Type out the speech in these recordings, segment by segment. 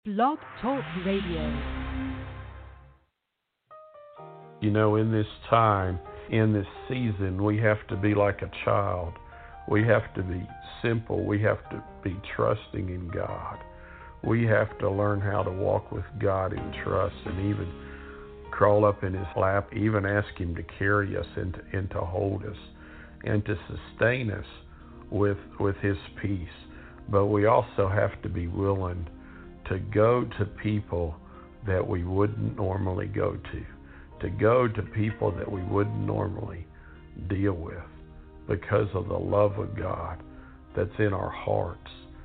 Blog Talk Radio. In this time, in this season, we have to be like a child. We have to be simple. We have to be trusting in God. We have to learn how to walk with God in trust and even crawl up in His lap, even ask Him to carry us and to hold us and to sustain us with His peace. But we also have to be willing to go to people that we wouldn't normally go to go to people that we wouldn't normally deal with because of the love of God that's in our hearts.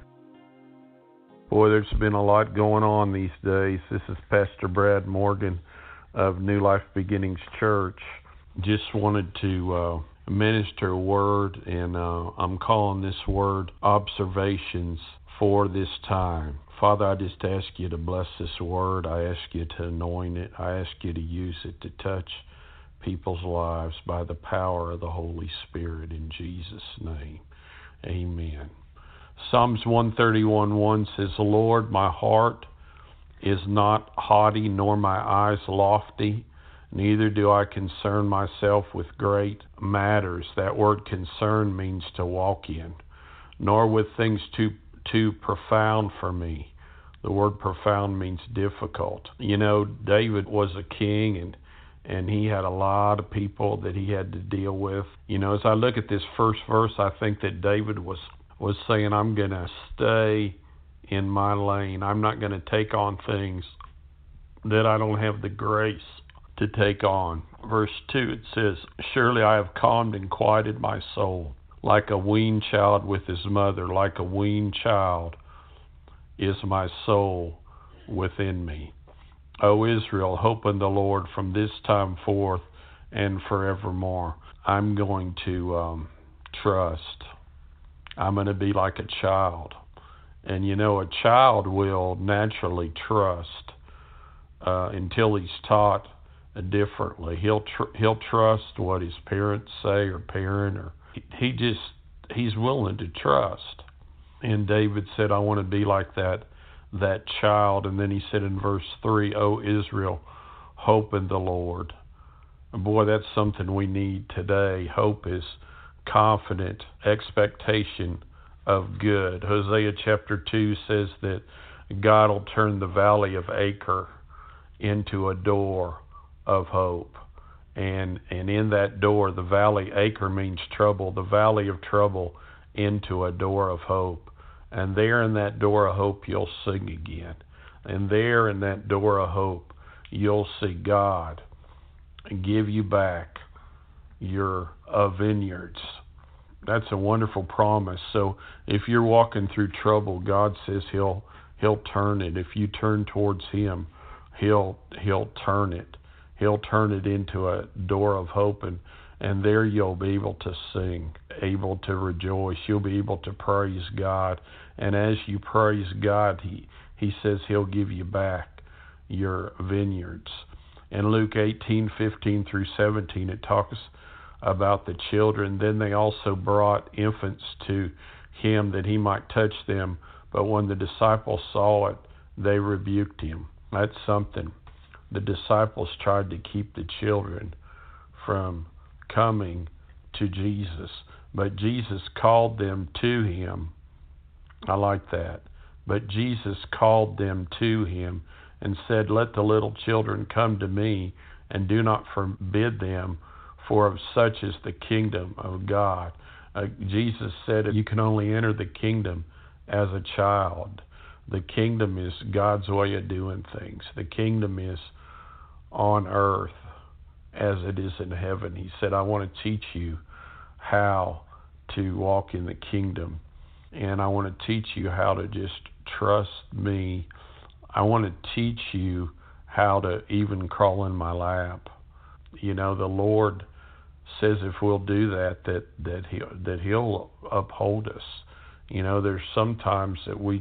Boy, there's been a lot going on these days. This is Pastor Brad Morgan of New Life Beginnings Church. Just wanted to minister a word, and I'm calling this word Observations for this time. Father, I just ask you to bless this word. I ask you to anoint it. I ask you to use it to touch people's lives by the power of the Holy Spirit in Jesus' name. Amen. Psalms 131:1 says, Lord, my heart is not haughty, nor my eyes lofty, neither do I concern myself with great matters. That word concern means to walk in, nor with things too profound for me. The word profound means difficult. David was a king, and he had a lot of people that he had to deal with. As I look at this first verse, I think that David was saying, I'm going to stay in my lane. I'm not going to take on things that I don't have the grace to take on. Verse 2, it says, Surely I have calmed and quieted my soul, like a weaned child with his mother, like a weaned child is my soul within me. O Israel, hope in the Lord from this time forth and forevermore. I'm going to trust. I'm going to be like a child. And a child will naturally trust until he's taught differently. He'll trust what his parents say or parent, or he's willing to trust. And David said, I want to be like that child. And then he said in verse 3, O Israel, hope in the Lord. And boy, that's something we need today. Hope is confident expectation of good. Hosea chapter 2 says that God will turn the valley of Achor into a door of hope. And in that door, the valley, Achor means trouble, the valley of trouble into a door of hope. And there in that door of hope, you'll sing again. And there in that door of hope, you'll see God give you back your vineyards. That's a wonderful promise. So if you're walking through trouble, God says He'll turn it. If you turn towards Him, He'll turn it. He'll turn it into a door of hope, and there you'll be able to sing, able to rejoice. You'll be able to praise God. And as you praise God, He says He'll give you back your vineyards. In Luke 18:15 through 17, it talks about the children. Then they also brought infants to Him that He might touch them. But when the disciples saw it, they rebuked Him. That's something. The disciples tried to keep the children from coming to Jesus, but Jesus called them to Him. I like that. But Jesus called them to Him and said, Let the little children come to me, and do not forbid them, for of such is the kingdom of God. Jesus said you can only enter the kingdom as a child. The kingdom is God's way of doing things. The kingdom is on earth as it is in heaven. He said, I want to teach you how to walk in the kingdom, and I want to teach you how to just trust me. I want to teach you how to even crawl in my lap. The Lord says if we'll do that He'll uphold us. There's sometimes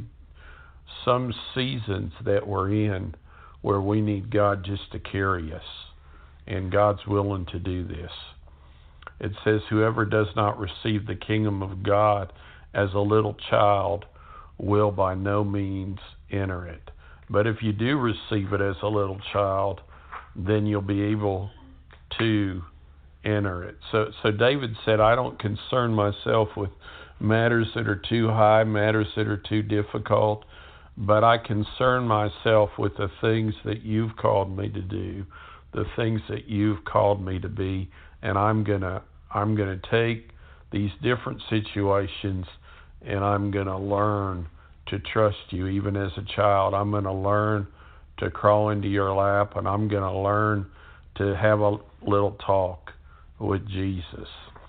some seasons that we're in where we need God just to carry us, and God's willing to do this. It says, whoever does not receive the kingdom of God as a little child will by no means enter it. But if you do receive it as a little child, then you'll be able to enter it. So David said, I don't concern myself with matters that are too high, matters that are too difficult, but I concern myself with the things that you've called me to do, the things that you've called me to be, and I'm gonna take these different situations and I'm gonna learn to trust you even as a child. I'm gonna learn to crawl into your lap, and I'm gonna learn to have a little talk with Jesus.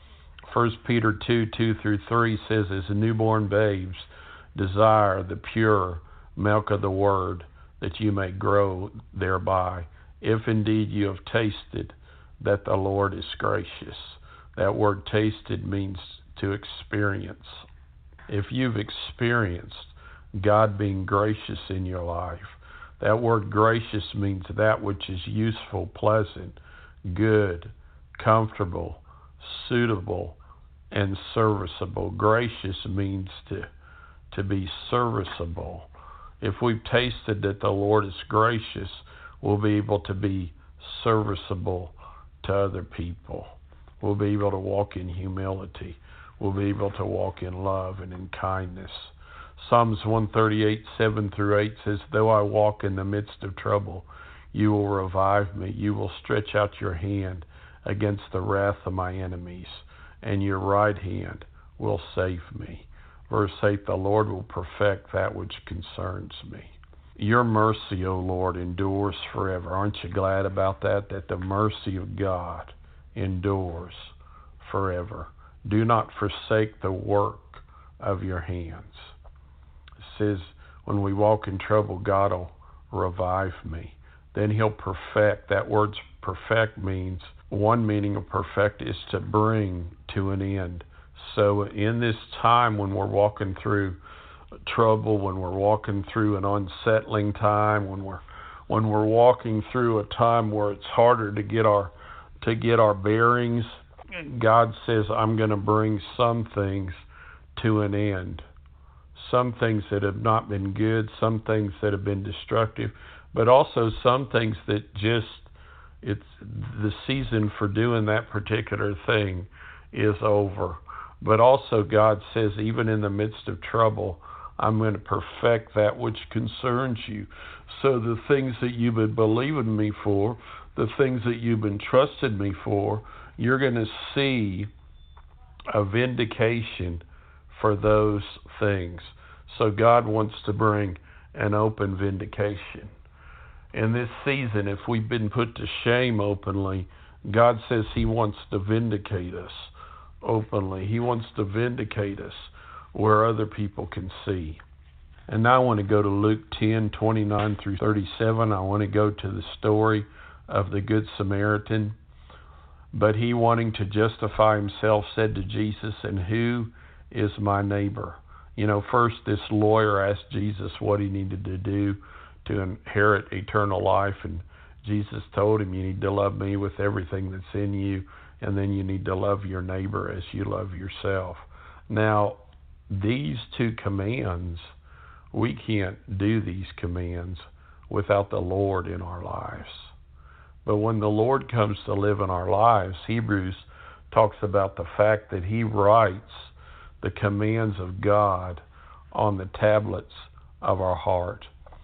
1 Peter 2:2-3 says, as newborn babes desire the pure milk of the word, that you may grow thereby, if indeed you have tasted that the Lord is gracious. That word tasted means to experience. If you've experienced God being gracious in your life, that word gracious means that which is useful, pleasant, good, comfortable, suitable, and serviceable. Gracious means to be serviceable. If we've tasted that the Lord is gracious, we'll be able to be serviceable to other people. We'll be able to walk in humility. We'll be able to walk in love and in kindness. Psalms 138:7-8 says, though I walk in the midst of trouble, you will revive me. You will stretch out your hand against the wrath of my enemies, and your right hand will save me. Verse 8, the Lord will perfect that which concerns me. Your mercy, O Lord, endures forever. Aren't you glad about that? That the mercy of God endures forever. Do not forsake the work of your hands. It says, when we walk in trouble, God will revive me. Then he'll perfect. That word perfect means, one meaning of perfect is to bring to an end. So in this time when we're walking through trouble, when we're walking through an unsettling time, when we're walking through a time where it's harder to get our bearings, God says, I'm going to bring some things to an end. Some things that have not been good, some things that have been destructive, but also some things that it's the season for doing that particular thing is over. But also God says, even in the midst of trouble, I'm going to perfect that which concerns you. So the things that you've been believing me for, the things that you've been trusting me for, you're going to see a vindication for those things. So God wants to bring an open vindication. In this season, if we've been put to shame openly, God says he wants to vindicate us openly. He wants to vindicate us where other people can see. And now I want to go to Luke 10:29-37. I want to go to the story of the Good Samaritan. But he, wanting to justify himself, said to Jesus, and who is my neighbor? First this lawyer asked Jesus what he needed to do to inherit eternal life. And Jesus told him, you need to love me with everything that's in you, and then you need to love your neighbor as you love yourself. Now, these two commands, we can't do these commands without the Lord in our lives. But when the Lord comes to live in our lives, Hebrews talks about the fact that he writes the commands of God on the tablets of our heart.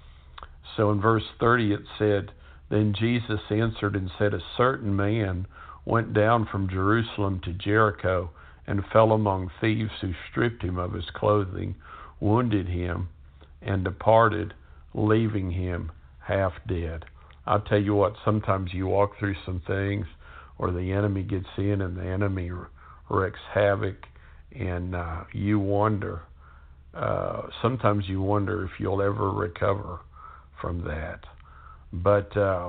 So in verse 30 it said, then Jesus answered and said, a certain man went down from Jerusalem to Jericho and fell among thieves who stripped him of his clothing, wounded him, and departed, leaving him half dead. I'll tell you what, sometimes you walk through some things where the enemy gets in and the enemy wreaks havoc, and you wonder, sometimes you wonder if you'll ever recover from that. But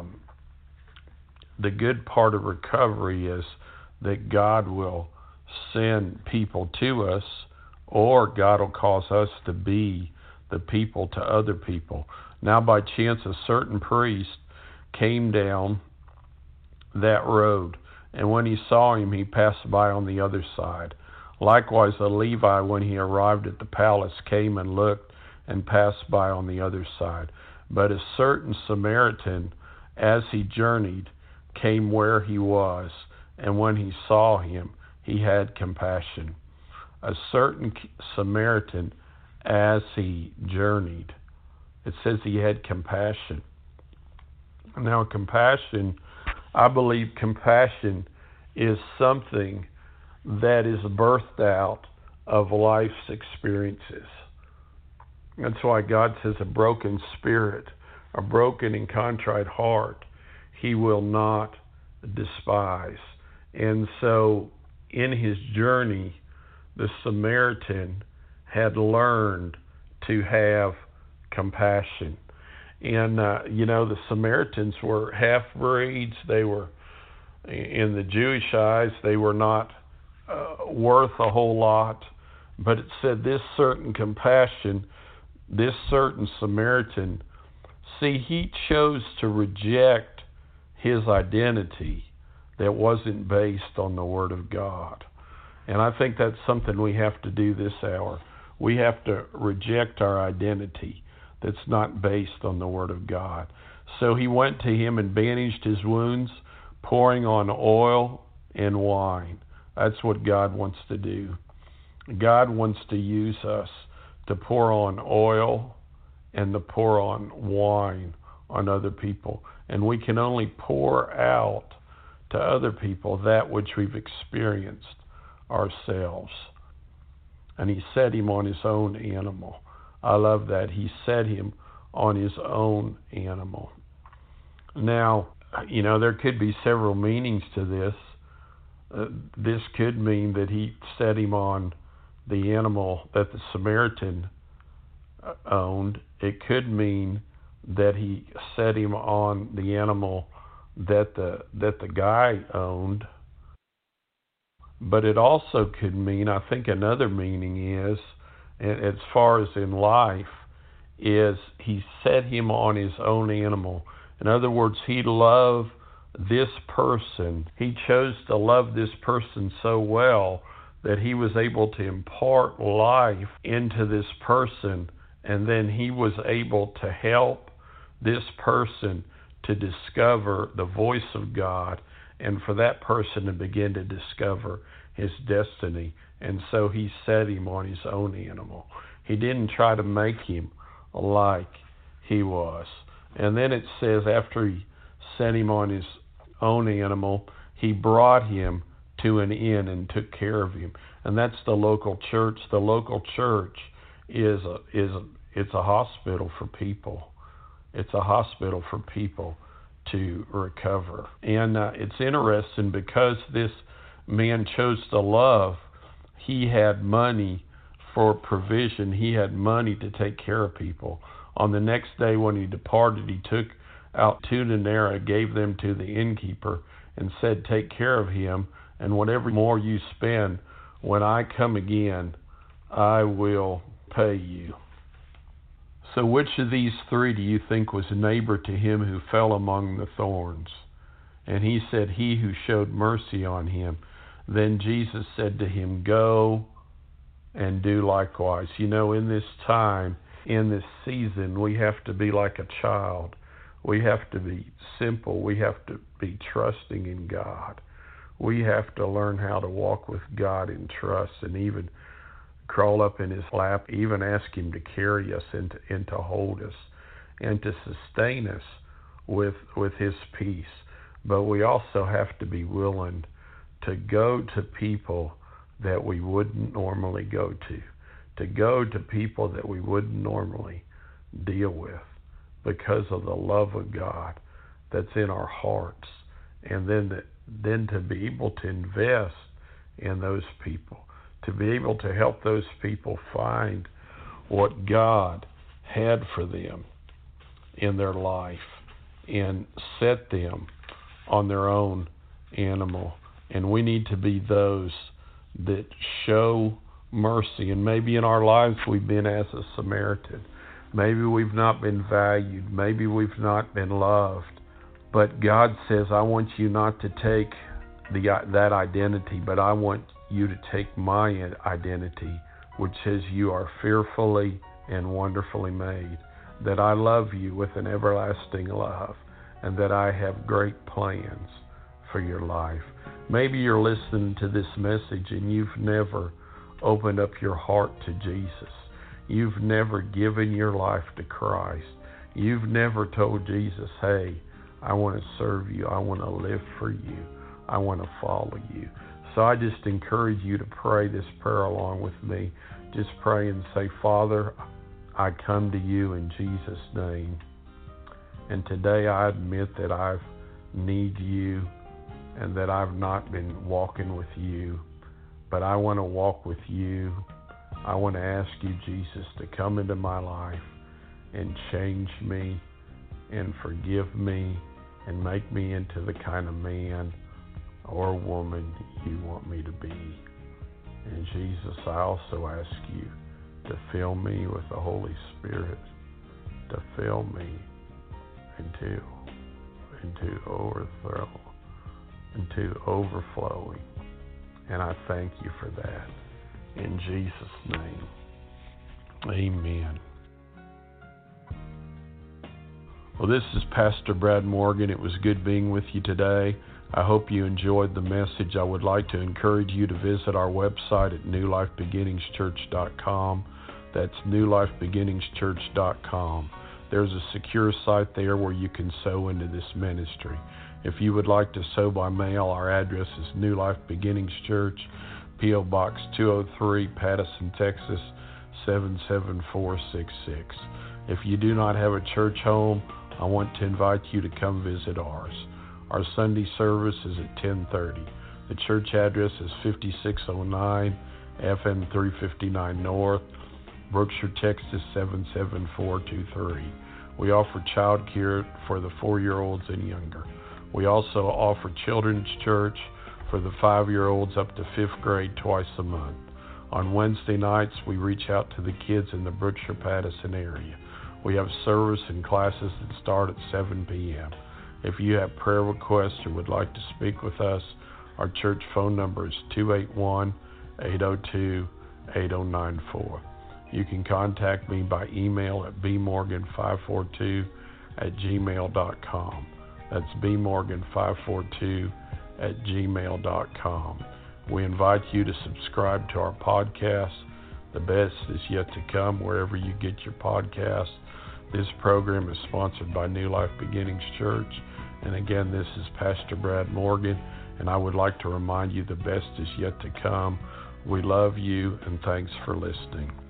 the good part of recovery is that God will send people to us, or God will cause us to be the people to other people. Now, by chance, a certain priest came down that road, and when he saw him, he passed by on the other side. Likewise, a Levi, when he arrived at the palace, came and looked and passed by on the other side. But a certain Samaritan, as he journeyed, came where he was, and when he saw him, he had compassion. A certain Samaritan, as he journeyed, it says he had compassion. Now, compassion, I believe compassion is something that is birthed out of life's experiences. That's why God says a broken spirit, a broken and contrite heart, he will not despise. And so in his journey, the Samaritan had learned to have compassion. And, the Samaritans were half-breeds. They were, in the Jewish eyes, they were not worth a whole lot. But it said this certain compassion, this certain Samaritan, see, he chose to reject his identity that wasn't based on the Word of God. And I think that's something we have to do this hour. We have to reject our identity that's not based on the Word of God. So he went to him and bandaged his wounds, pouring on oil and wine. That's what God wants to do. God wants to use us to pour on oil and to pour on wine on other people. And we can only pour out to other people that which we've experienced ourselves. And he set him on his own animal. I love that. He set him on his own animal. Now, there could be several meanings to this. This could mean that he set him on the animal that the Samaritan owned. It could mean that he set him on the animal that the guy owned. But it also could mean, I think another meaning is, as far as in life, is he set him on his own animal. In other words, he loved this person. He chose to love this person so well that he was able to impart life into this person, and then he was able to help this person to discover the voice of God, and for that person to begin to discover his destiny. And so he set him on his own animal. He didn't try to make him like he was. And then it says after he set him on his own animal, he brought him to an inn and took care of him. And that's the local church. The local church it's a hospital for people. It's a hospital for people to recover. And it's interesting because this man chose to love. He had money for provision. He had money to take care of people. On the next day when he departed, he took out 2 denarii, gave them to the innkeeper, and said, "Take care of him, and whatever more you spend, when I come again, I will pay you." So which of these 3 do you think was neighbor to him who fell among the thorns? And he said, "He who showed mercy on him." Then Jesus said to him, "Go and do likewise." In this time, in this season, we have to be like a child. We have to be simple. We have to be trusting in God. We have to learn how to walk with God in trust and even crawl up in his lap, even ask him to carry us and to hold us and to sustain us with his peace. But we also have to be willing to go to people that we wouldn't normally go to go to people that we wouldn't normally deal with because of the love of God that's in our hearts, and then to be able to invest in those people, to be able to help those people find what God had for them in their life and set them on their own animal. And we need to be those that show mercy. And maybe in our lives we've been as a Samaritan. Maybe we've not been valued. Maybe we've not been loved. But God says, I want you not to take that identity, but I want you to take my identity, which says you are fearfully and wonderfully made. that I love you with an everlasting love, and that I have great plans for your life. Maybe you're listening to this message and you've never opened up your heart to Jesus. You've never given your life to Christ. You've never told Jesus, hey, I want to serve you. I want to live for you. I want to follow you. So I just encourage you to pray this prayer along with me. Just pray and say, Father, I come to you in Jesus' name. And today I admit that I need you and that I've not been walking with you. But I want to walk with you. I want to ask you, Jesus, to come into my life and change me and forgive me and make me into the kind of man or woman you want me to be. And Jesus, I also ask you to fill me with the Holy Spirit, to fill me into overflowing. And I thank you for that. In Jesus' name, amen. Well, this is Pastor Brad Morgan. It was good being with you today. I hope you enjoyed the message. I would like to encourage you to visit our website at newlifebeginningschurch.com. That's newlifebeginningschurch.com. There's a secure site there where you can sow into this ministry. If you would like to sow by mail, our address is New Life Beginnings Church, P.O. Box 203, Patterson, Texas, 77466. If you do not have a church home, I want to invite you to come visit ours. Our Sunday service is at 10:30. The church address is 5609 FM 359 North, Brookshire, Texas 77423. We offer child care for the 4-year-olds and younger. We also offer children's church for the 5-year-olds up to 5th grade twice a month. On Wednesday nights, we reach out to the kids in the Brookshire-Patterson area. We have service and classes that start at 7 p.m. If you have prayer requests or would like to speak with us, our church phone number is 281-802-8094. You can contact me by email at bmorgan542@gmail.com. That's bmorgan542@gmail.com. We invite you to subscribe to our podcast. The best is yet to come wherever you get your podcasts. This program is sponsored by New Life Beginnings Church. And again, this is Pastor Brad Morgan, and I would like to remind you the best is yet to come. We love you, and thanks for listening.